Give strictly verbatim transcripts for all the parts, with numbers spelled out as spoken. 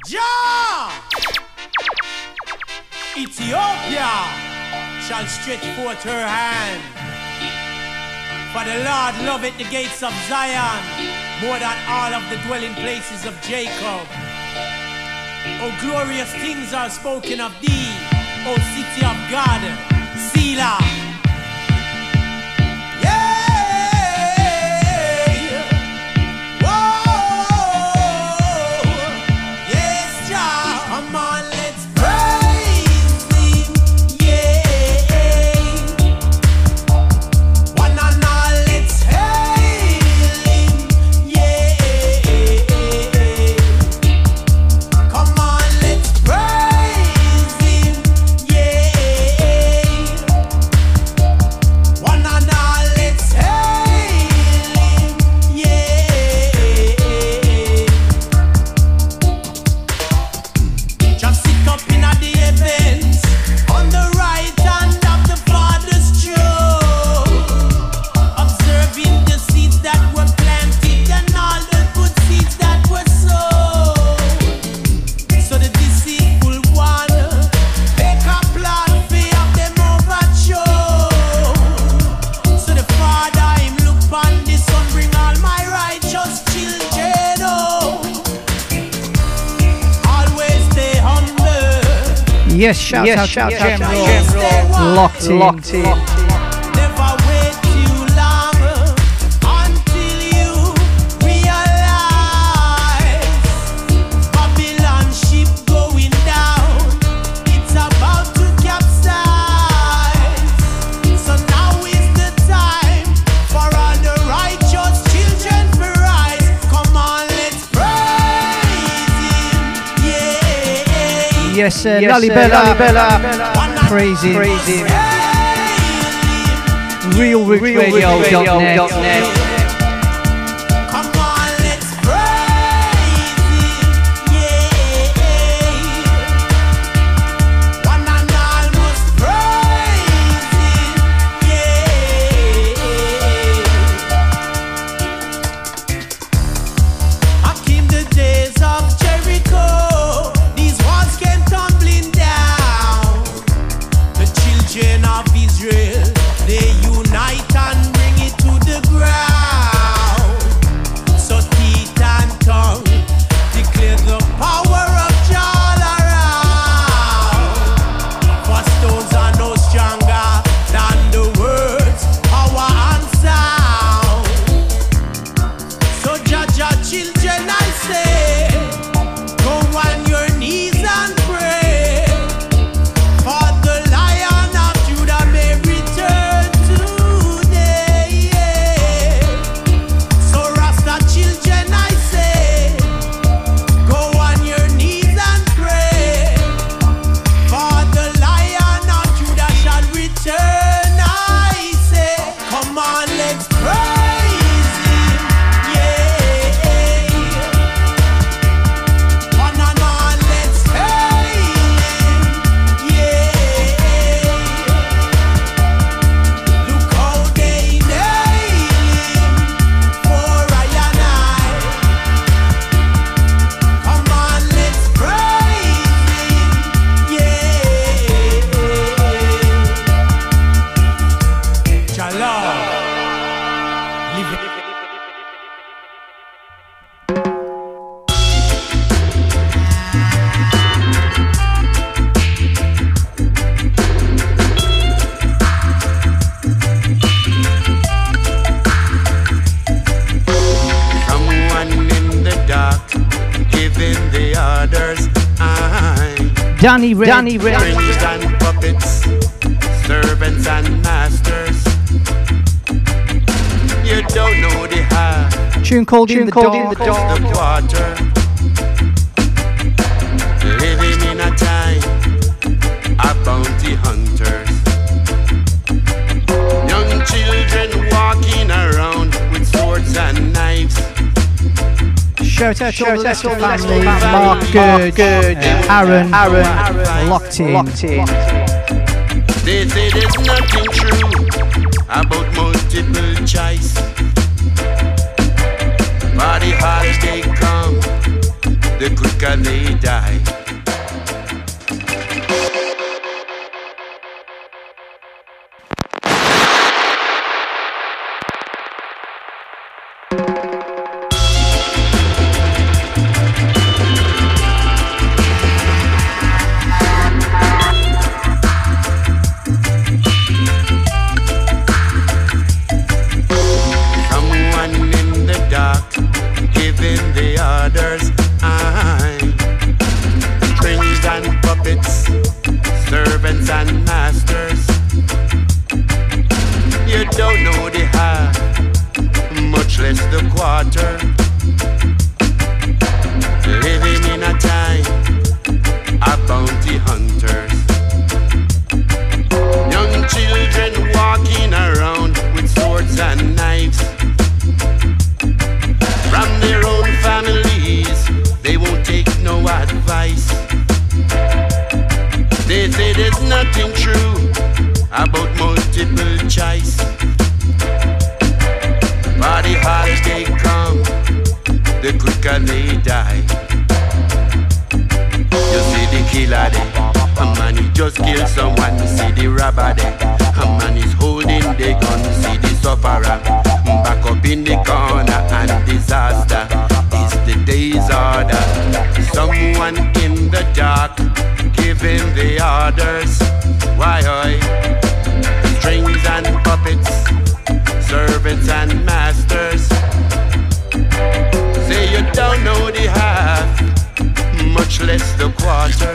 Jah! Ethiopia shall stretch forth her hand. For the Lord loveth the gates of Zion more than all of the dwelling places of Jacob. Oh, glorious things are spoken of thee, O city of God, Selah. Yes, shout yes, out shout to out Gem to Raw. Gem Raw. Locked in. Locked in. Never wait too long until you realize Babylon ship going down. It's about to capsize. So now is the time for all the righteous children to rise. Come on, let's praise him. Yeah. Yes, uh, Yes, Lalibela, uh, Lalibela. praise him. Praise him. real roots radio dot net. Come on, let's praise him. Yeah. One and all must praise him. Yeah. I came the days of Jericho. These walls came tumbling down. The children of Israel, they unite and bring it to the ground. So teeth and tongue declare the power of Jah around. For stones are no stronger than the words, power and sound. So Jah Jah children, I say, go on your knees and pray. For the Lion of Judah may return today. So Rasta children, I say, go on your knees and pray. For the Lion of Judah shall return. I say, come on, let's praise him. Yeah. One and all, let's hail him. Yeah. Look how they nail him for I and I. Come on, let's praise him. Yeah. Jah Lord, live it. Someone in the dark giving the orders. I'm Danny Red. Danny Red. strings and puppets, servants and masters. You don't know the heart, Tune called in the called dark. in the dark. the water. Living in a time of bounty hunters. Young children walking around with swords and knives. Shout out to all the Lester Shout out to family, all the Lester Mark family, Good, Mark Good, uh, Aaron, Aaron, locked in. Locked in. They say there's nothing true about multiple choice. For the harder they come, the quicker they die. don't know the half, much less the quarter. Living in a time of bounty hunters. Young children walking around with swords and knives. From their own families, they won't take no advice. They say there's nothing true about multiple choice. But the harder they come, the quicker they die. You see the killer there, a man he just killed someone. See the robber there, a man is holding the gun. See the sufferer back up in the corner, and disaster is the day's order. Someone in the dark giving the orders. Why, oi? Strings and puppets, servants and masters. Say you don't know the half, much less the quarter.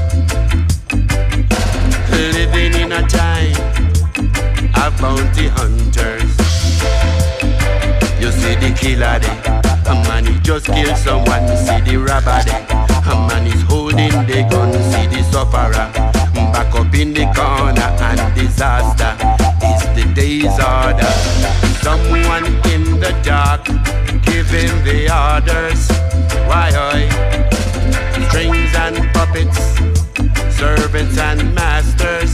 Living in a time of bounty hunters. You see the killer there, a man he just killed someone. See the robber there, a man is holding the gun. See the sufferer back up in the corner, and disaster is the day's order. Someone in the dark giving the orders. Why, oi? Strings and puppets, servants and masters.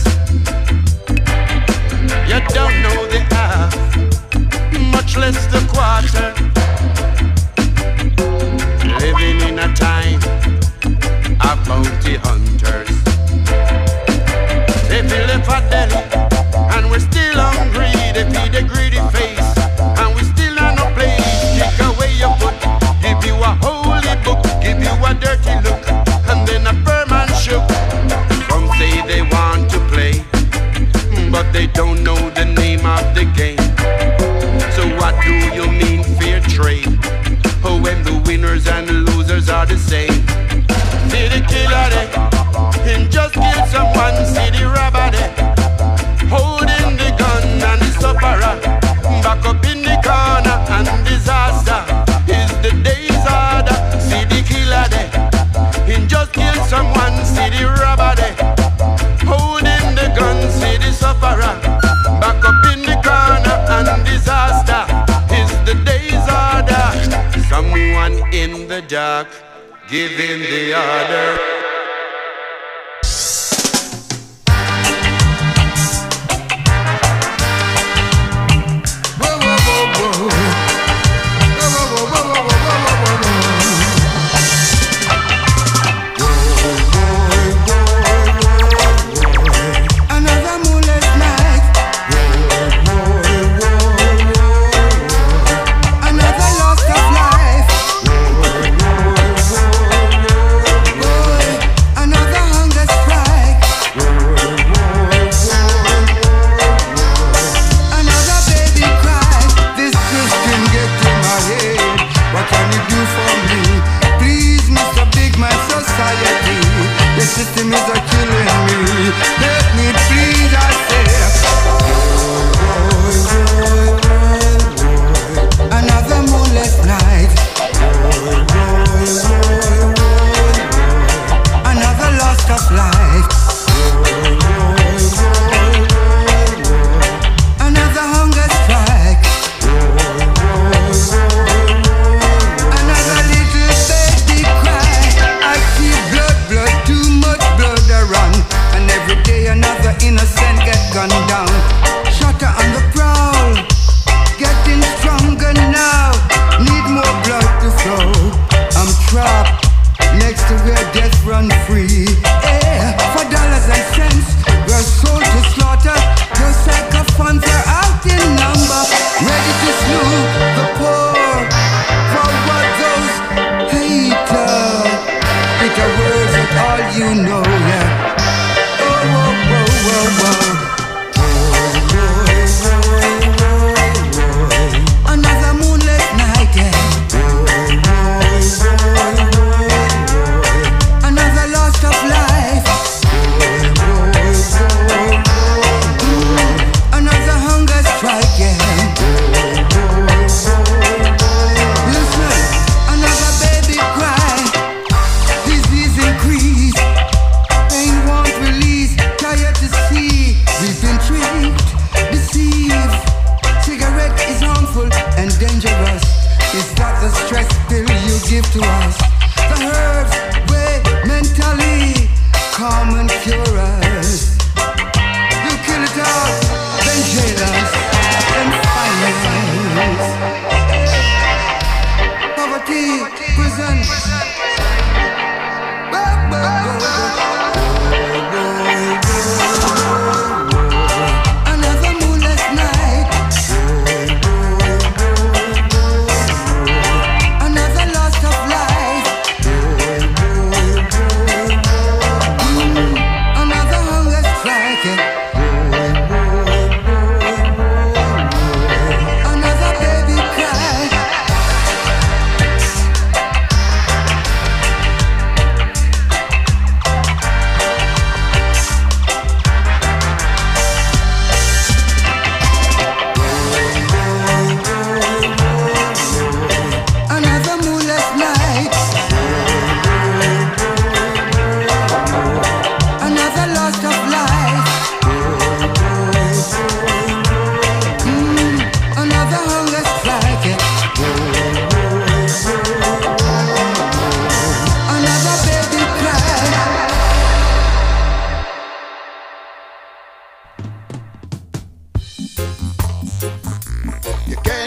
You don't know the half, much less the quarter. Living in a time of bounty hunters. They fill the fat belly, and we're still hungry. They feed the greedy face, and we still on no place. Kick away your foot, give you a holy book, give you a dirty look, and then a firm and shook. Some say they want to play, but they don't know the name of the game. So what do you mean fair trade? Oh, when the winners and the losers are the same. See the killer there, him just killed someone. See the robber there, holding the gun, and the sufferer back up in the corner, and disaster is the day's order. See the killer there, him just killed someone. See the robber there, holding the gun. See the sufferer back up in the corner, and disaster is the day's order. Someone in the dark giving the order. Another loss of life.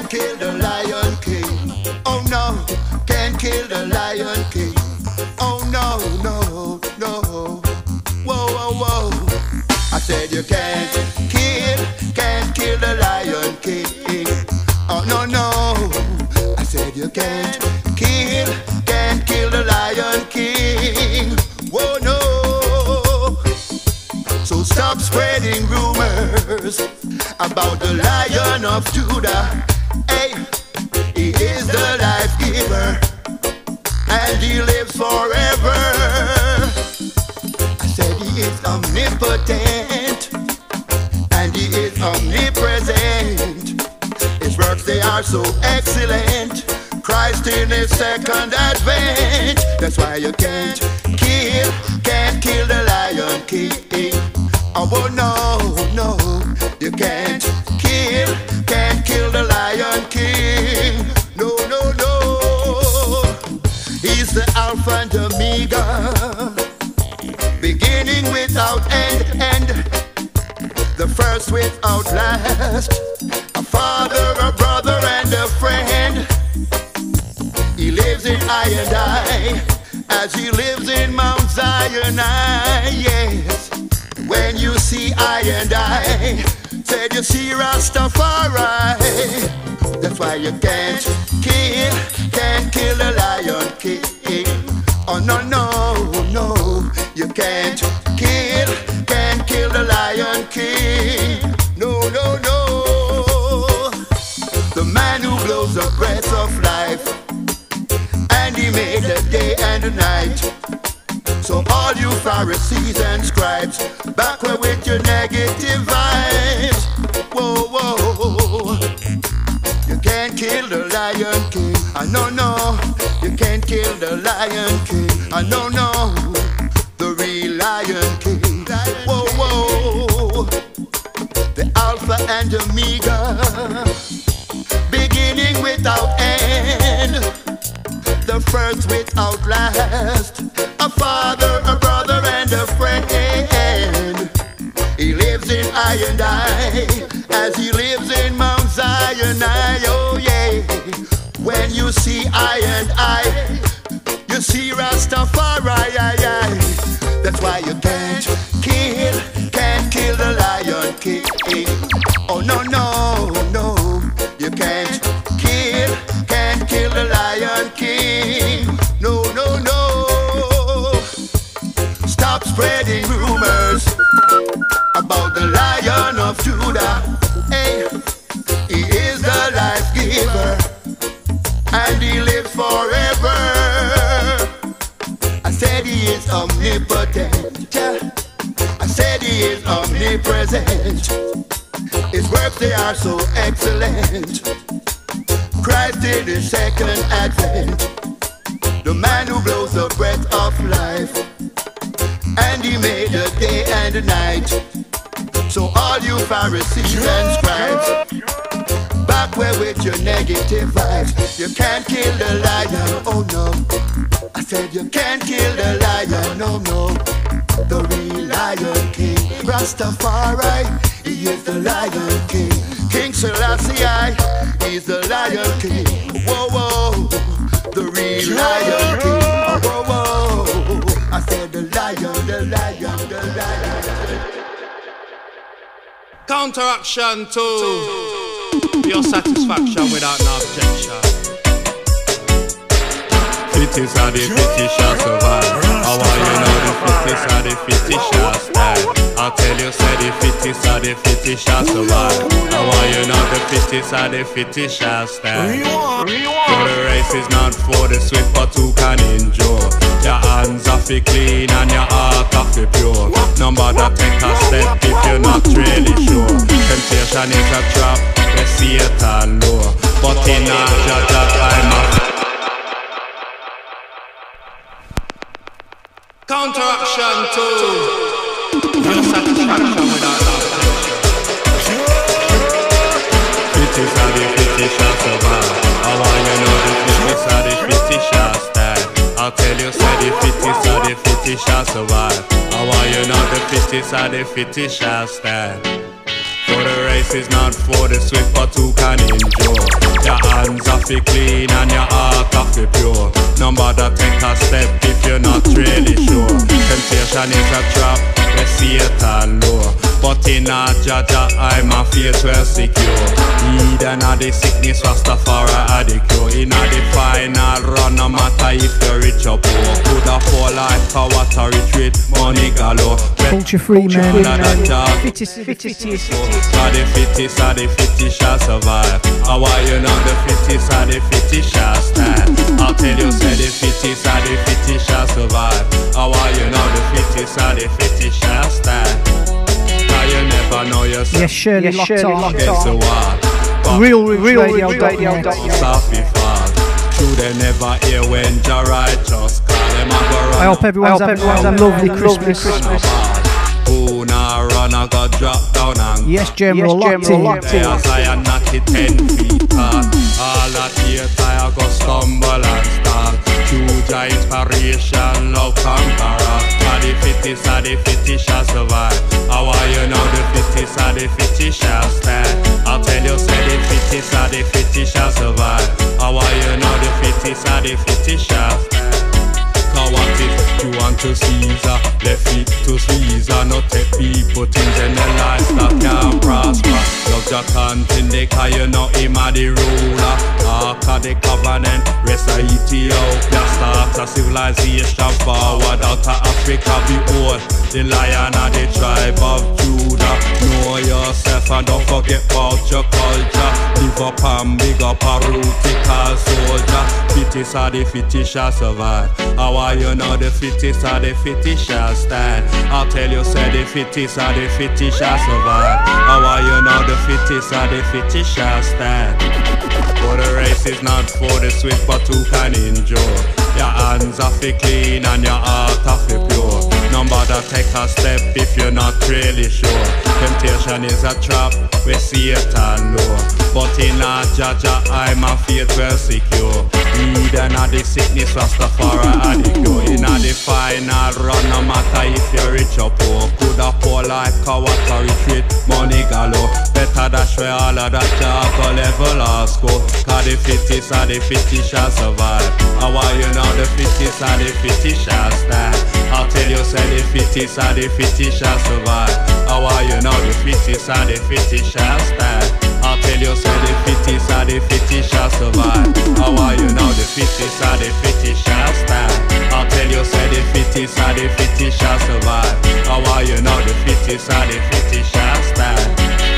can't kill the Lion King. Oh no, can't kill the Lion King. Oh no, no, no. Whoa, whoa, whoa. I said you can't kill, can't kill the Lion King. Oh no, no. I said you can't kill, can't kill the Lion King. Whoa, no. So stop spreading rumors about the Lion of Judah. Hey, he is the life giver, and he lives forever. I said he is omnipotent, and he is omnipresent. His works, they are so excellent. Christ in his second advent. That's why you can't kill, can't kill the Lion King. Oh no, no, you can't kill, can't kill the Lion King. No, no, no. He's the Alpha and Omega, beginning without end, end, the first without last, a father, a brother, and a friend. He lives in I and I, as he lives in Mount Zion. Yes, when you see I and I, said you see Rastafari. That's why you can't kill, can't kill the Lion King. Oh no, no, no, you can't kill, can't kill the Lion King. No, no, no. The man who blows the breath of life, and he made the day and the night. So all you Pharisees and scribes, backward with your negative vibes. Whoa, whoa. You can't kill the Lion King. I know, no. You can't kill the Lion King. I know, no. The real Lion King. Whoa, whoa. The Alpha and Omega, beginning without end, the first without last, a father, a brother, and a friend. He lives in I and I, as he lives in Mount Zion. Oh yeah. When you see I and I, you see Rastafari. That's why you can't kill, can't kill the Lion King. Oh no, no, no, you can't kill, can't kill the Lion King. No, no, no. Stop spreading rumors about the Lion of Judah. Hey, he is the life giver, and he lives forever. I said he is omnipotent. I said he is omnipresent. His works, they are so excellent. Christ in his second advent, the man who blows the breath of life, and he made the day and the night. So all you Pharisees and scribes, backward with your negative vibes. You can't kill the Lion, oh no. I said you can't kill the Lion, no, no. The real Lion King, Rastafari, he is the Lion King. King Selassie, he's the Lion King. Whoa, whoa, the real Lion King. Oh, whoa, whoa. I said the Lion, the Lion, the Lion. Counteraction to your satisfaction without no objection. Fittest are the fittest shall survive. How are you know the fittest are the fittest shall stand? I'll tell you, say the fittest are the fittest shall survive. How are you know the fittest are the fittest shall stand? For the race is not for the swift but who can endure. Your hands are fi clean and your heart are fi pure. No matter take a step if you're not really sure. Temptation is a trap, they see it and low. But in a judge I'm a counteraction to your satisfaction without no objection. Fittest are the fittest shall survive. How are you know the fittest are the fittest shall stand? I'll tell you, say the fittest are the fittest shall survive. How are you know the fittest are the fittest shall stand? For the race is not for the swift, but who can endure. Your hands are fi clean and your heart are fi pure. No matter take a step if you're not really sure. Temptation is a trap, we see it and low. But in a Jaja, I'm a faith well secure. Eden a the sickness, Rastafari a the cure. In a the final run, no matter if you're rich or poor. Coulda fall like a water retreat, money galore. Culture free, man. Fittest, fittest, fittest. Are the fittest, are the fittest shall survive. How are you know the fittest, are the fittest shall stand. I'll tell you, say the fittest, are the fittest shall survive. How are you know the fittest, are the fittest shall stand. You never know yourself. Yes, Shirley, yes, locked Shirley on. Locked on. Real, real, real, radio, real, radio, radio, Softly fall. True, they never hear when Jah righteous call them a go run. I hope everyone's having a lovely Christmas. Christmas. Who now run a go drop down and yes, General, yes, locked in. There's I knock it ten feet tall. All that here I go stumble and stall. True Jah inspiration, love conqueror. The fittest are the fittest shall survive. How are you know the fittest are the fittest shall stand? I'll tell you, say the fittest are the fittest shall survive. How are you know the fittest are the fittest shall stand? Cause what if you want to Caesar, left it to Caesar. Not take people things in their lives that can't prosper. Love your continent, cause you know him a the ruler. After the covenant, rest of Ethiopia starts a civilization forward. Out of Africa, behold, the lion of the tribe of Judah. Know yourself and don't forget about your culture. Live up and big up a rutical soldier. Fittest are the fittest shall survive. How are you know the fittest are the fittest shall stand? I'll tell you, say the fittest are the fittest shall survive. How are you know the fittest are the fittest shall stand? For the race is not for the swift, but who can endure. Your hands are fi clean and your heart are fi pure. No matter take a step if you're not really sure. Temptation is a trap, we see it and know. But in a Jaja, I'm a faith well secure. Eden a the sickness, Rastafari a the cure. In a the final run, no matter if you're rich or poor. Coulda fall like a water retreat, money galore. Better dash where all of that Jaga level or score. Cause the fittest are the fittest shall survive. How are you know the fittest are the fittest shall stand? I'll tell you, say the fittest are the fittest shall survive. How are you know the fittest are the fittest shall stand? I'll tell you, say the fittest are the fittest shall survive. How are you know the fittest are the fittest shall stand? I'll tell you, say the fittest are the fittest shall survive. How are you know the fittest are the fittest shall stand?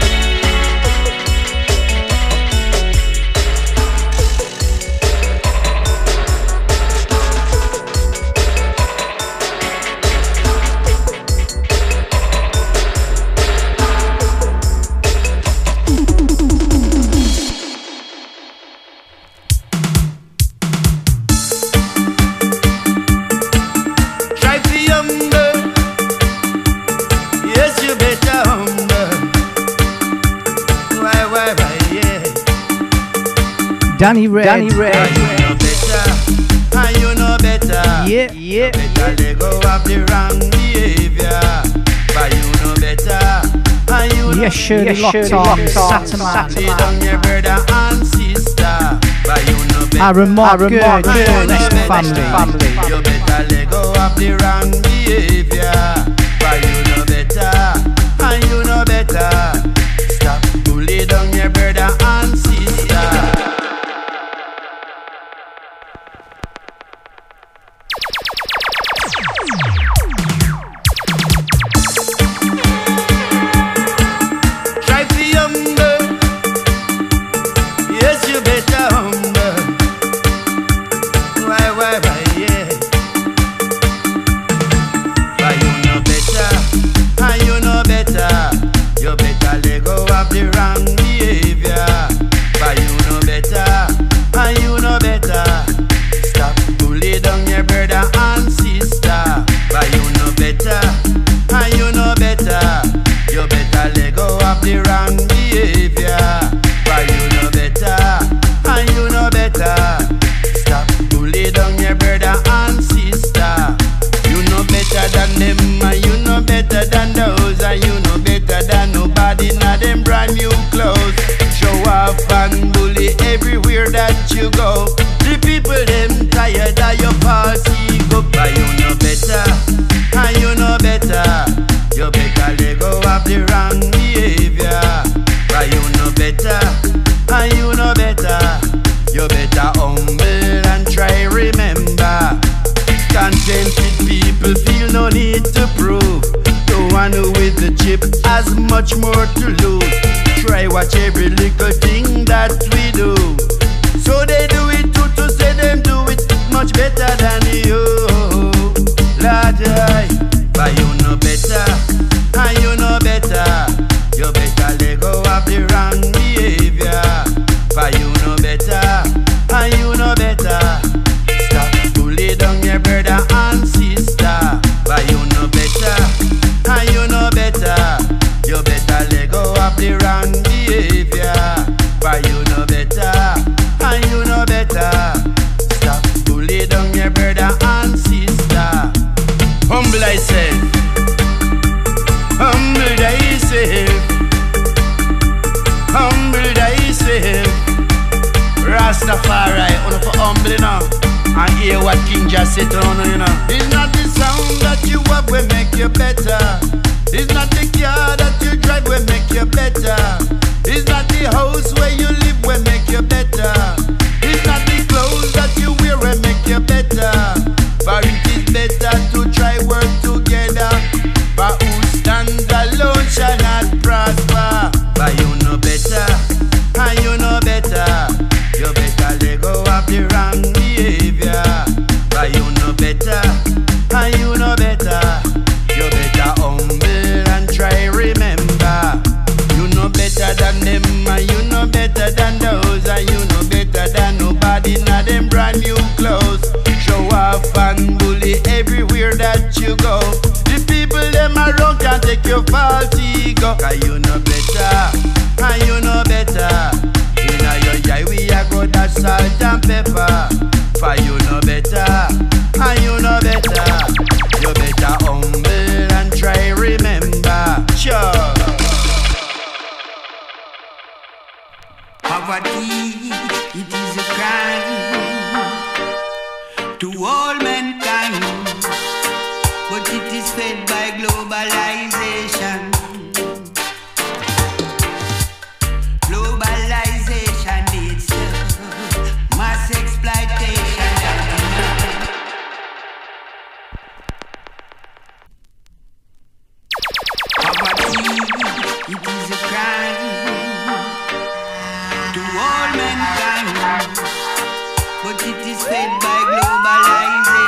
Danny Red. Danny Red. And you know better. And you know better. Yeah, yeah. Better let go of the wrong behavior. But you know better. And you know yes, Shirley, yes, locked on. Satterman. Lay down your brother and sister. But you know better. Aaron Mark, good, good, good. family. family. You better let go of the wrong behavior. But you know better. And you know better. Stop to lay down your brother and sister. You better let go of the wrong behavior. that you go. The people them tired of your false ego. But you know better, and you know better. You better let go of the wrong behavior. But you know better, and you know better. You better humble and try remember. Contented people feel no need to prove. The one who with the chip has much more to lose. Try watch every little thing that we do. So they do it too, to say them do it much better than you. Lord, I, but you know better, and you know better. You better let go of the wrong behavior. But you know better, and you know better. Stop bully down your brother and sister. But you know better, and you know better. You better let go of the wrong behavior. But you know better, and you know better. Stop bully down your brother and sister. Humble thyself, humble thyself, humble thyself. Rastafari, only for humble now. And hear what King just said to you, you know. It's not the sound that you have will make you better. It's not the car that you drive will make you better. It's not the house where you live will make you better. It's not the clothes that you wear will make you better. But it is better to try work together. But who stands alone shall not prosper. But you know better, and you know better. You better let go of the wrong behavior. But you know better, and you know better. You better humble and try remember. You know better than them, and you know better than those. And you know better than nobody, not them brand new clothes. Show off and bully everywhere that you go. The people them around can take your false ego. Cause you know better, and you know better. Inna your eye we a go that salt and pepper. For you know better, and you know better. You better humble and try remember. Sure. Poverty, it is a crime to all mankind, but it is fed by globalization. Globalization leads to mass exploitation. Poverty, it is a crime to all mankind, but it is fed by globalization.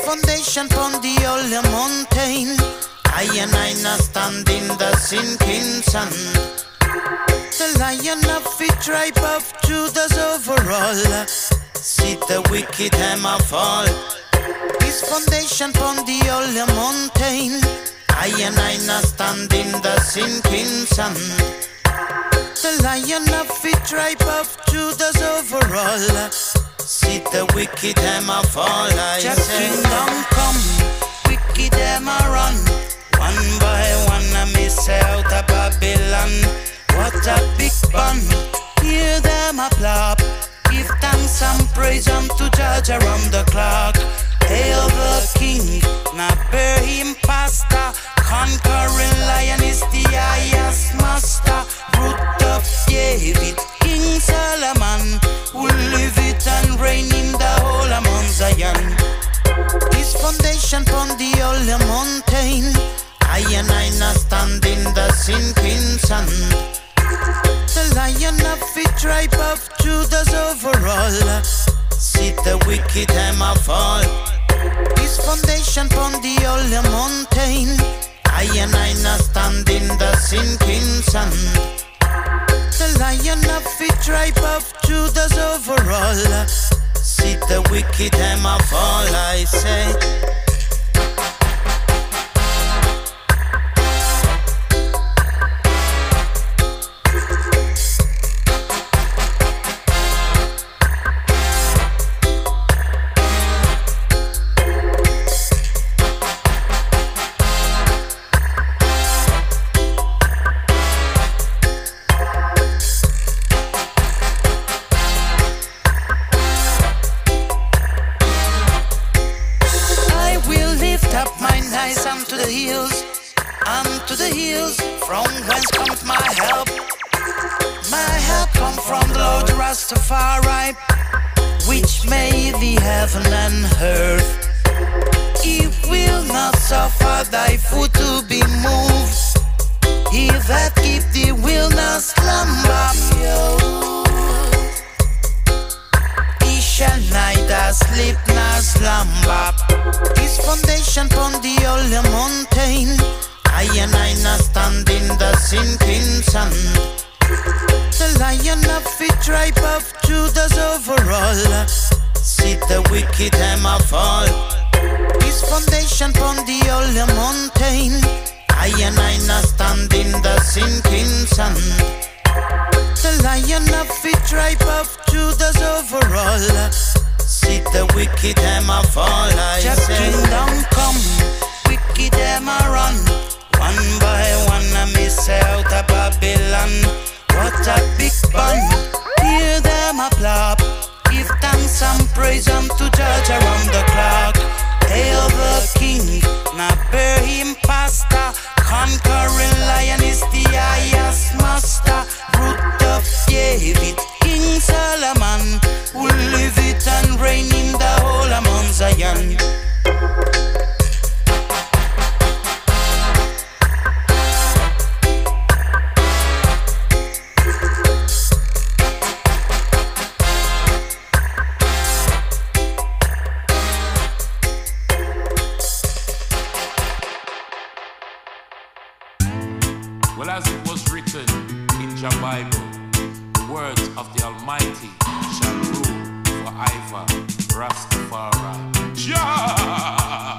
foundation pon the holy mountain. I and I not stand in the sinking sun. The lion of the tribe of Judah's overall. See the wicked hammer fall. This foundation pon the holy mountain. I and I not stand in the sinking sun. The lion of the tribe of Judah's overall. See the wicked hammer fall. I say, kingdom come, wicked hammer run. One by one I miss out of Babylon. What a big fun, hear them applaud. Give thanks and praise unto Judge around the clock. Hail the King, not bear him pastor. Conquering lion is the highest master. Root of David, King Solomon, who live it and reign in the whole of Mount Zion. His foundation pon the holy mountain. I and I not stand in the sinking sun. The lion of the tribe of Judah's overall. See the wicked hammer fall. His foundation pon the holy mountain. I and I not stand in the sinking sun. The lion of the tribe of Judah's overall. See the wicked hammer fall, I say. Unto the hills, unto the hills, from whence comes my help? My help come from the Lord Rastafari, which made the heaven and earth. He will not suffer thy foot to be moved. He that keep thee will not slumber. He shall neither sleep nor slumber. His foundation pon the holy mountain. I and I not stand in the sinking sun. The lion of the tribe of Judah's overall. See the wicked hammer fall. His foundation pon the holy mountain. I and I not stand in the sinking sun. The lion of the tribe of Judah's overall. See the wicked hammer fall, I say. Just kingdom come, wicked hammer run. One by one I miss out of Babylon. What a big fun, hear them applaud. Give thanks and praise unto Judge around the clock. Hail the King, not bear him pastor. Conquering lion is the highest master. Root of David, King Solomon, who live it and reign in the whole of Mount Zion. Well, as it was written in the Bible, the words of the Almighty shall rule forever. Rastafari. Yeah!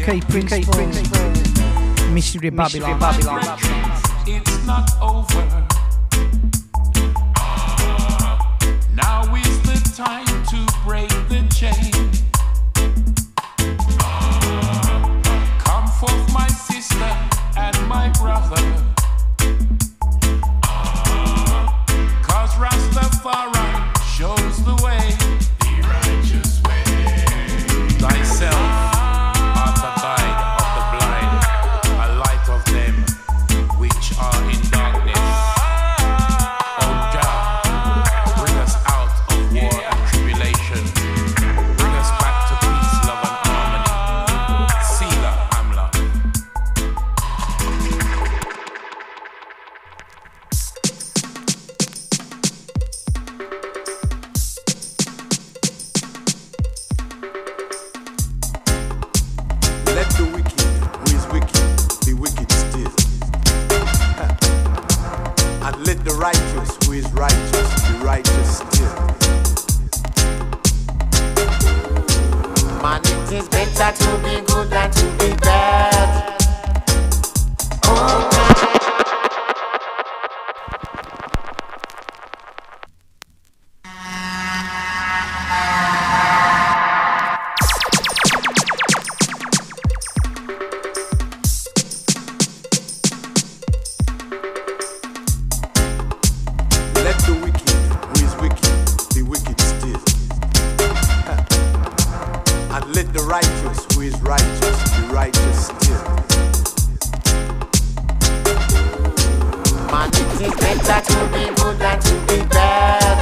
K Prince Mystery Babylon. Babylon. It's not over. Now is the time to break the chain. Come forth, my sister and my brother. Cause Rastafari shows the way, the righteous way. Thyself art the guide of the blind, a light of them which are in darkness. Oh God, bring us out of war and tribulation. Bring us back to peace, love and harmony. Selah, Amla. Let the wicked, who is wicked, be wicked still. And let the righteous, who is righteous, be righteous still. Man, it is better to be good than to be bad. Oh, Let the wicked, who is wicked, be wicked still. And let the righteous, who is righteous, be righteous still. man, it is better to be good than to be bad.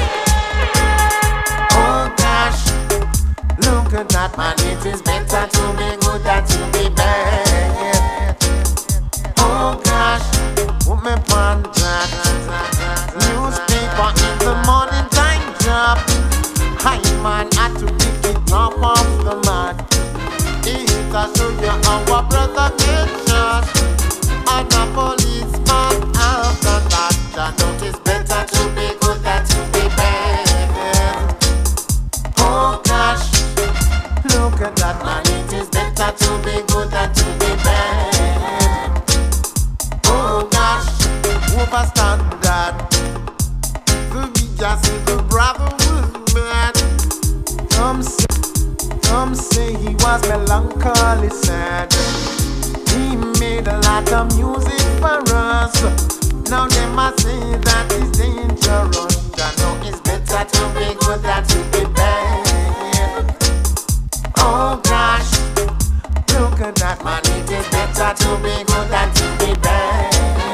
Oh gosh, look at that, man. It is better to be good than to be bad. Oh gosh, put me on that. Newspaper in the morning time drop. Hi man, had to pick it up off the mat. It's a show you our brother get shot. And a policeman after that. I know it's better to be good than to be bad. Oh gosh, look at that man. It is better to be good than to be bad. Oh gosh, overstand that. The media say the brother was mad. Some say, some say he was melancholy sad. He made a lot of music for us. Now they must say that he's dangerous. I know it's better to be good than to be bad. Oh gosh, look at that man. It is better to be good than to be bad.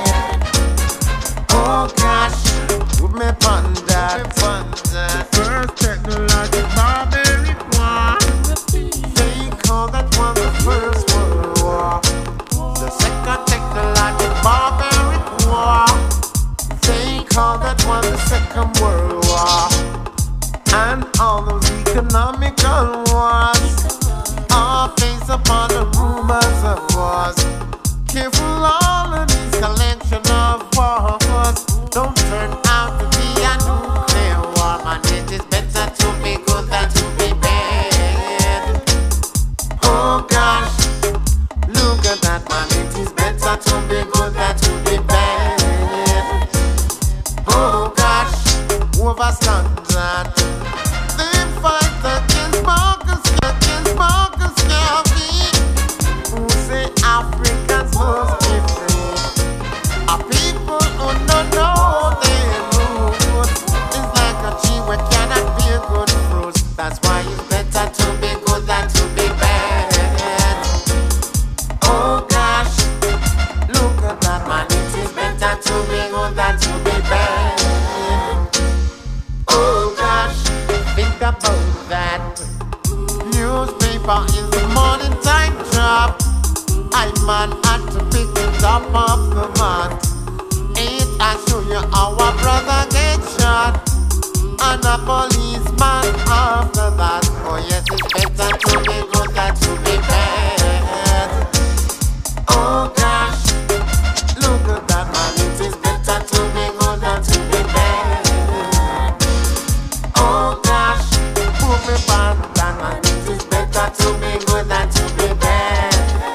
Oh gosh, put me on that. The first technological barbaric war. They call that one the first world war. The second technological barbaric war. They call that one the second world war. And all those economical wars are based upon the rumors of wars. Careful, all of these collection of wars don't turn out to be a nuclear war. Man, it is better to be good than to be bad. Oh gosh, look at that man. It is better to be good than to be bad. Oh gosh, overstand that. They fight against Marcus, against Marcus Garvey, who say Africans must be free. A people who don't know their roots. It's like a tree where cannot bear good fruit. That's why it's better to be good than to be bad. Oh gosh, look at that man. It is better to be good than to be bad. Oh gosh, think about that. Newspaper in the morning time drop. I man had to pick it up off the mat. It I show you our brother get shot. And a policeman after that. Oh yes, it's better to be good than to be bad. Oh gosh, look at that man. It is better to be good than to be bad. Oh gosh, put me back, that man. It is better to be good than to be bad.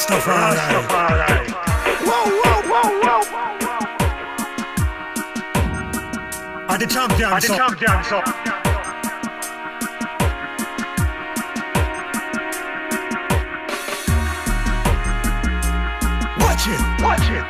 Rastafari. Rastafari. Whoa, whoa, whoa, whoa. Are the champions Are the up? champions up? Watch it, watch it.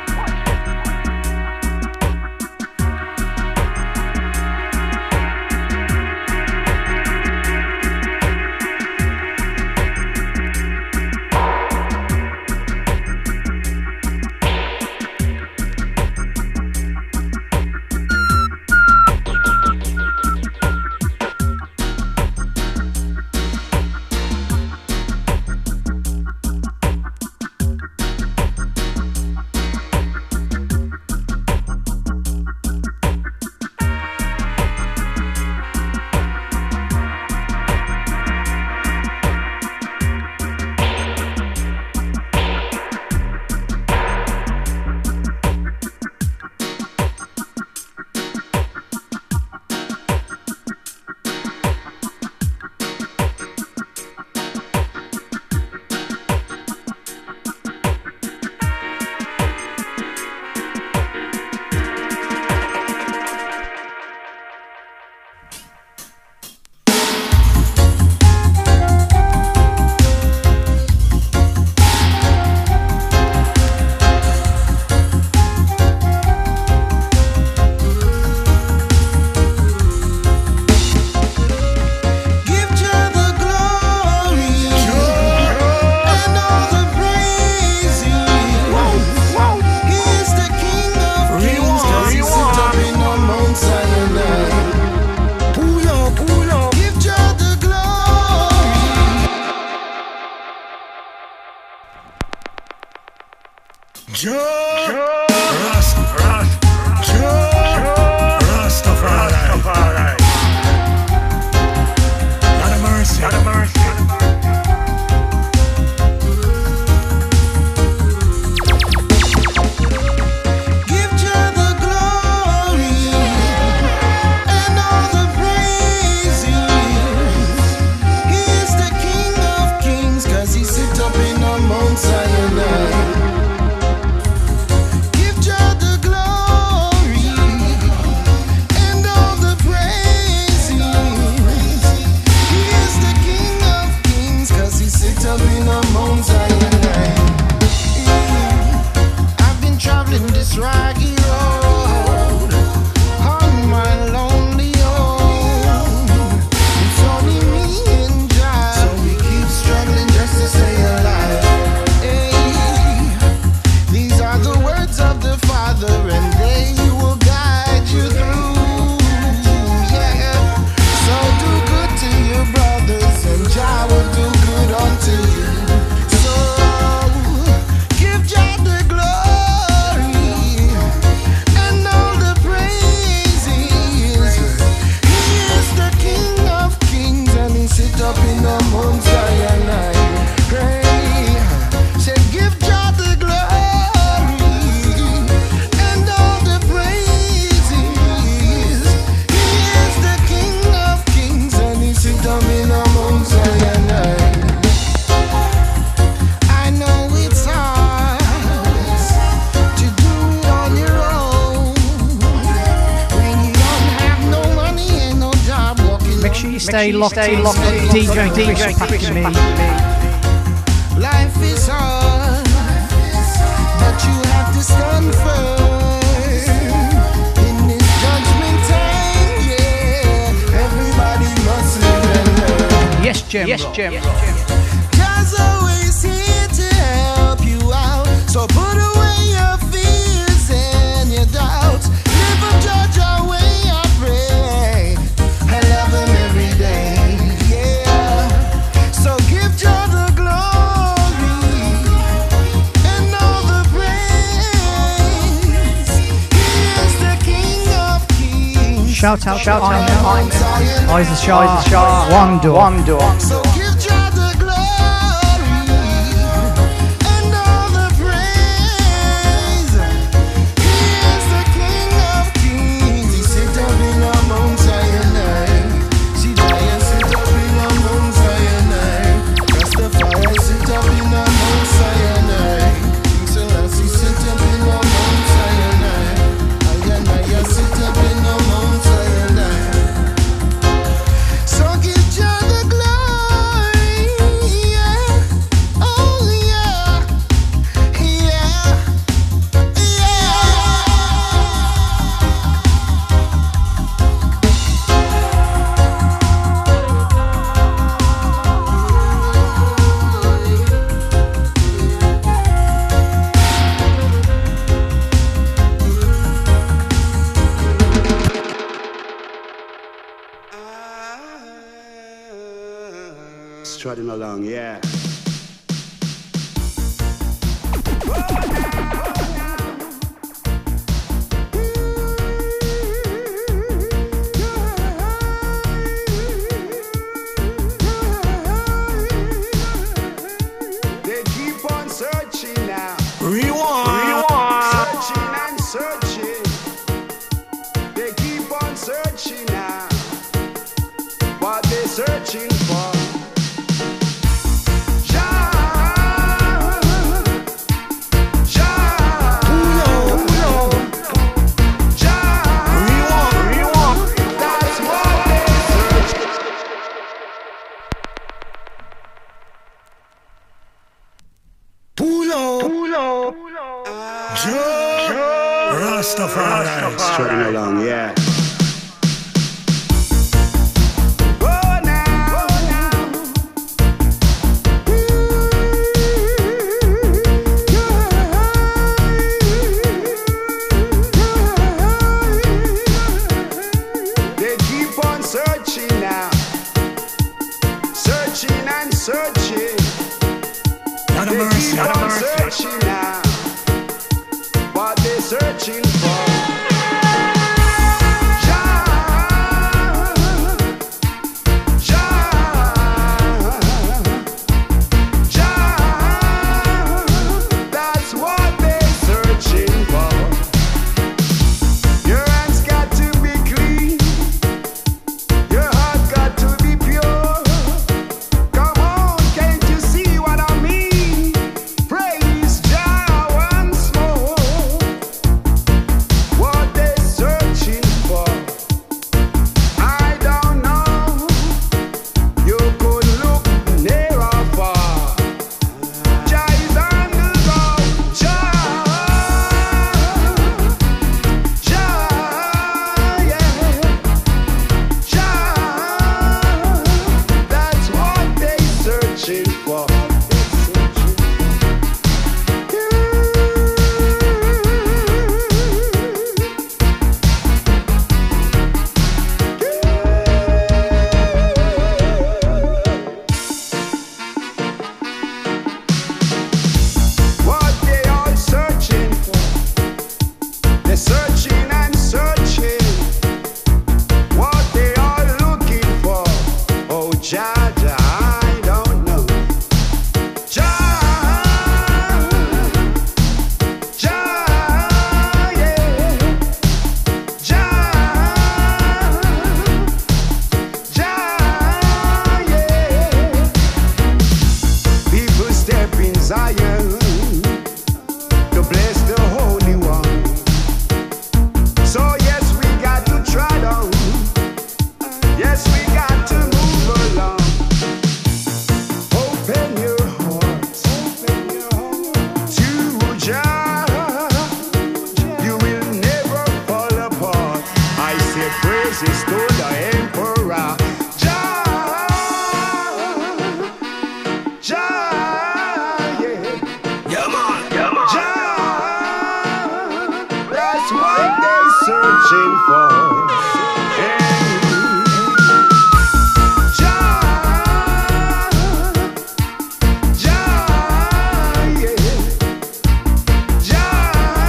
Stay locked, stay locked, D J, D J, Chris and me. Life is hard, but you have to stand firm in this judgment time. Yeah, everybody must live and learn. Yes, Jim. Yes, Jim. God's always here to help you out, so put away your fears and your doubts. Live a judge our way, I pray. I love him every day. Yeah. So give Jah the glory and all the praise. He is the King of Kings. Shout out, shout out, eyes are sharp, eyes are sharp. One door, one door. So give Jah the glory and all the praise. He is the King of Kings. He sit up in a Mount Zion. See Zion sit up in a Mount Zion. Rastafari sit up in a Mount Zion. trotting along, yeah. They keep on searching now. Rewind. Searching and searching. They keep on searching now. What they searching for? Jah, Jah, Jah. That's what they search. Pull up. Pull up. Joe. Rastafari. Trotting along, yeah. Oh, now, oh, now. They keep on searching now. Searching and searching. Not a They mercy. keep Not a on mercy. searching now. What they searching for? Jah, Jah, Jah. That's what they searching for. Your hands got to be clean. Your heart got to be pure. Come on, can't you see what I mean? Praise Jah once more. What they searching for? I don't know. You could look near or far. Jah is on the go. Jah, Jah, yeah. Jah, that's what they searching for. What they all searching for? They're searching and searching. What they all looking for? Oh, Jah, Jah, I don't know. Jah, Jah, yeah. Jah, Jah, yeah. People step in Zion to bless the Holy One. So yes, we got to try down. Yes, we got to move along. Open your hearts to Jah. You will never fall apart. I say praises to the Emperor. Jah, Jah, yeah. Yeah, man. Yeah, man. Jah, that's what they searching for. Yeah. Jah, Jah, yeah. Jah,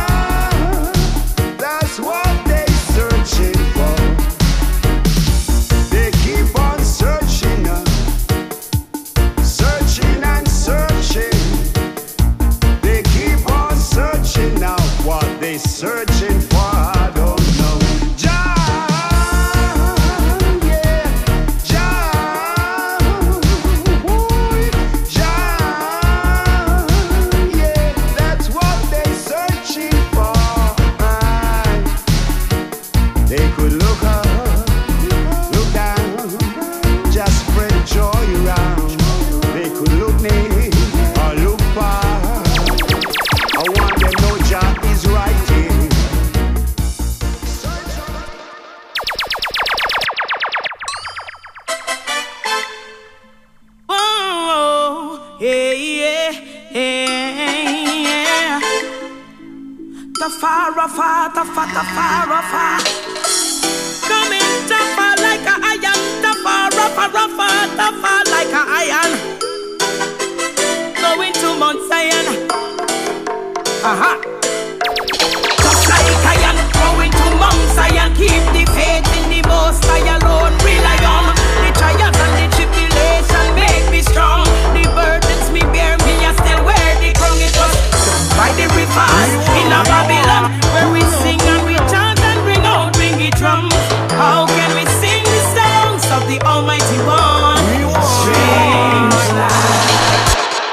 that's what they searching for. They keep on searching, uh, searching and searching. They keep on searching now. What they searching for, I don't know. Jah, yeah. Jah, ooh, Jah, yeah. That's what they searching for. Aye. They could look up, look down, just spread joy around. They could look near or look far. I want them know Jah is right here. Oh, yeah, yeah, yeah. Tafarafa, tafa, tafarafa. Coming tougher like a iron Tafarafa. rougher, rougher, tougher like a iron. Going to Mount Zion. Aha. Tough like iron. Going to Mount Zion. Keep the faith in the Most High alone. Rely on the trials and the tribulation. Make me strong. The burdens me bear me. I still wear the crown. It was by the rivers in a Babylon, where we sing and we chant and bring out ringy drums. How can we sing the songs of the Almighty One? Strange life.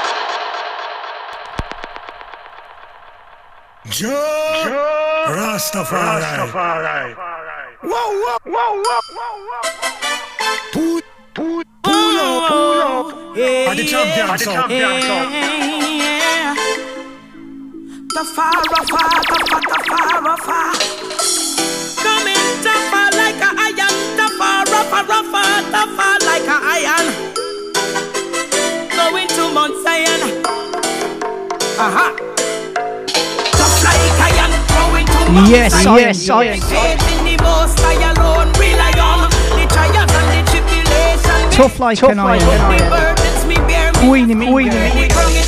Joe Rastafari. Rastafari. Whoa, whoa, whoa, whoa, whoa. Pull, pull, pull up, pull up. Yeah, At the champion yeah, song. yeah. The far, the far, the far, the far, the far. Coming tougher like a iron. The far, rougher, rougher, tougher like a iron. Going to Mount Zion. Aha. Tough like iron. Going to Mount Yes, Zion. yes, yes. Faith in the Most High alone. Rely on the trials and the tribulation. Tough like an iron. The burdens me bear me. Queenie me. Queenie me.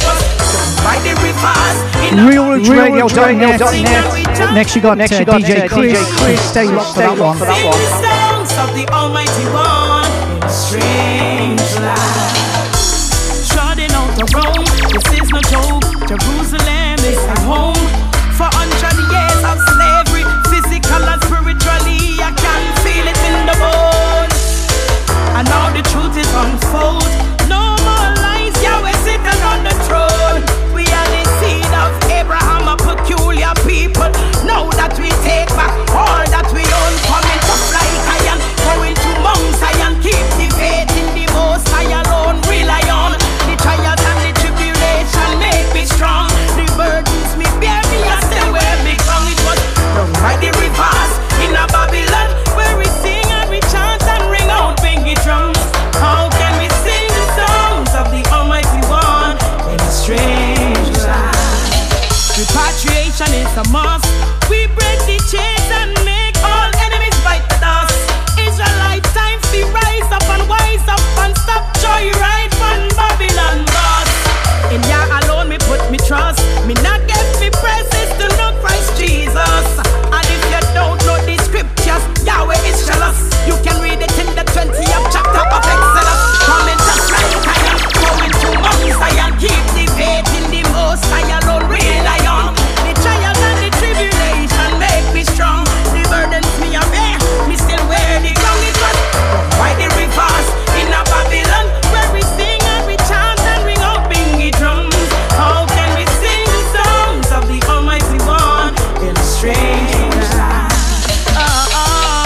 By the rivers. real roots radio dot net. Next you got, next you got D J Chris. Chris, stay locked for that one. Sing the songs of the Almighty One in a strange life. Trotting out the Rome, this is no joke. Jerusalem is my home. For hundred years of slavery, physical and spiritually, I can feel it in the bones. And now the truth is unfold. No more lies, Yahweh sitting on the throne. We are the seed of Abraham, a peculiar people. Now that we take back all that we own, coming to fly iron, going to Mount Zion. Keep the faith in the Most High alone. Rely on the trials and the tribulation. Make me strong. The burdens me bear me, I still wear me crown. It was by the rivers in a Babylon, where we sing and we chant and ring out bingy drums. How can we sing the songs of the Almighty One in a strange life? Repatriation is a must. We break the chains and make all enemies bite the dust. Israelite time to rise up and wise up and stop joyride from Babylon bus. In Yah alone me put me trust. Me not get me praises to know Christ Jesus. And if you don't know the scriptures, Yahweh is jealous. You can read it in the twentieth chapter of Exodus. Coming to fly iron, going to Mount Zion. Keep the faith in the Most High alone. Rely on the trials and the tribulation. Make me strong. The burdens me a bear, me still wear the crown. It was by the rivers in a Babylon, where we sing and we chant and ring out bingy drums. How can we sing the songs of the Almighty One in a strange life? Oh, oh,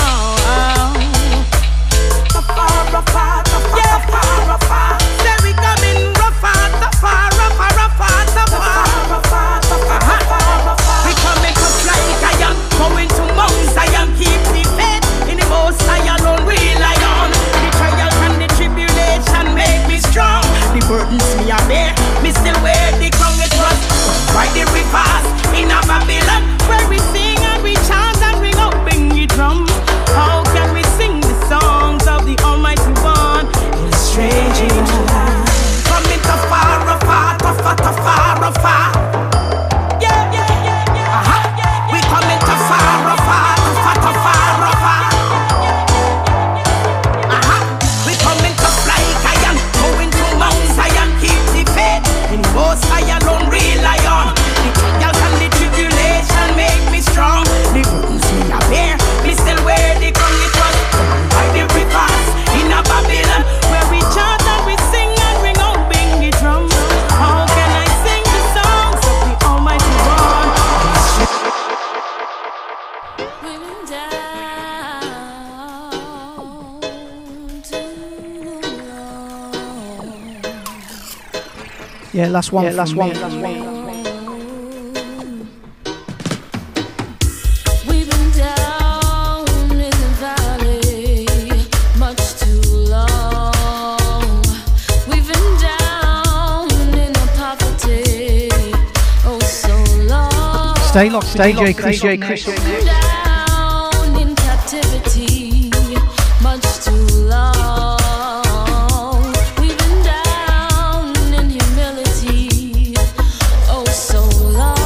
oh. Tougher, rougher, tougher, tougher, rougher. Say we coming rougher, tougher, rougher, rougher, tougher, rougher, tougher. We coming to fly iron, going to Mount Zion. Keep the faith in the Most High alone. Rely on the trials and the tribulation. Make me strong. The burdens me a bear, me still wear the crown. It was by the rivers in a Babylon, where we sing and we chant and ring out bingy drums. How can we sing the songs of the Almighty One in a strange life? Coming to far, far, tougher, tougher, far. Yeah, yeah, yeah, yeah. Uh-huh. We coming to far, far, tougher, tougher, far. Uh-huh. We coming to fly iron, going to Mount Zion. Keep the faith in Most High alone. Rely on the trials and the tribulation. Make me strong. The burdens me a bear, me still wear the crown. It was by the rivers in a Babylon, where we chant and we sing and ring out bingy drums. How can I sing the songs of the Almighty One? Women down to Yeah, last one. Yeah, last one. Last one. We've been down in the valley much too long. We've been down in the poverty oh so long. Stay locked, stay J Chris. J Chris. We've been down in captivity much too long. so long.